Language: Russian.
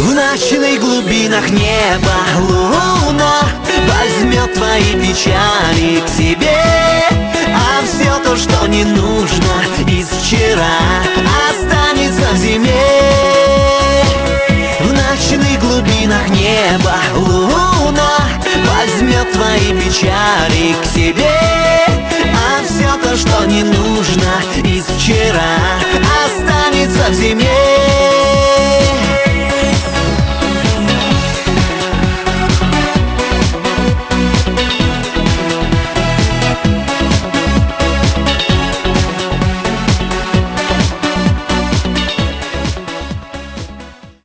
В ночных глубинах неба луна возьмет твои печали к себе, а все то, что не нужно из вчера, останется в зиме. В ночных глубинах неба луна возьмет твои печали к себе, а все то, что не нужно